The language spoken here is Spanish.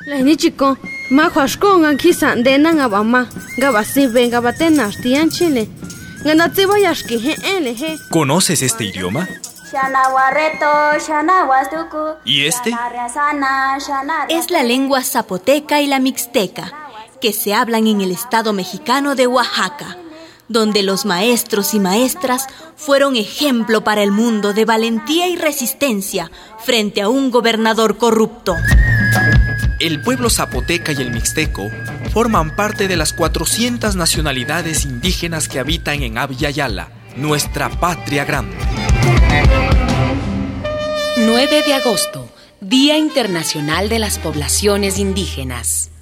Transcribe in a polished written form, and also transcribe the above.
Leni chico, ma khashko aquí sandena ngabama, gabasi venga batenas tian chile. ¿Conoces este idioma? ¿Y este? Es la lengua zapoteca y la mixteca, que se hablan en el estado mexicano de Oaxaca, donde los maestros y maestras fueron ejemplo para el mundo de valentía y resistencia frente a un gobernador corrupto. El pueblo zapoteca y el mixteco forman parte de las 400 nacionalidades indígenas que habitan en Abya Yala, nuestra patria grande. 9 de agosto, Día Internacional de las Poblaciones Indígenas.